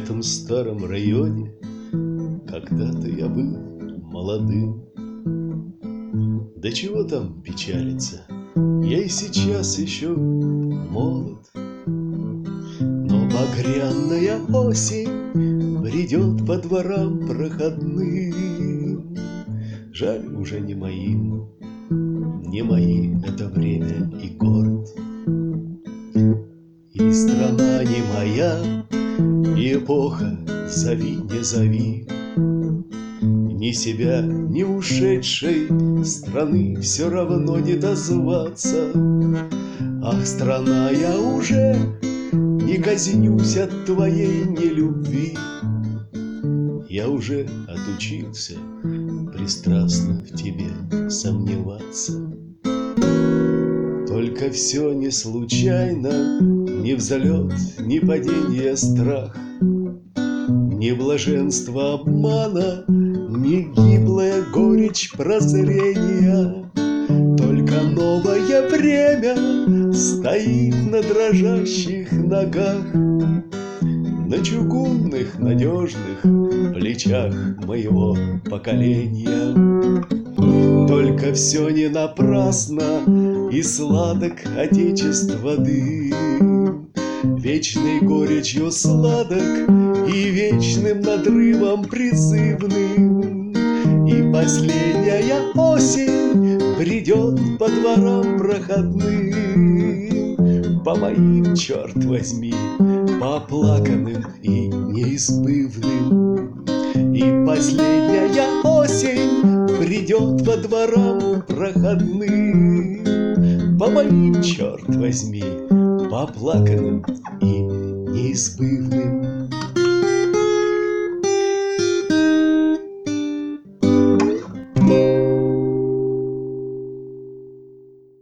этом старом районе когда-то я был молодым. Да чего там печалиться, я и сейчас еще молод. Но багряная осень бредет по дворам проходным. Жаль, уже не моим, не мои это время и город. И страна не моя, и эпоха, зови, не зови. Ни себя, ни ушедшей страны все равно не дозваться. Ах, страна, я уже не казнюсь от твоей нелюбви. Я уже отучился пристрастно в тебе сомневаться. Только все не случайно, ни взлет, ни падение страх, ни блаженство обмана, ни гиблая горечь прозрения. Только новое время стоит на дрожащих ногах, на чугунных надежных плечах моего поколения. Только все не напрасно, и сладок отечества дым, вечной горечью сладок и вечным надрывом призывным. И последняя осень бредет по дворам проходным, по моим, черт возьми, по оплаканным и неизбывным. И последняя осень бредет по дворам проходным, по моим, черт возьми, по оплаканным и неизбывным.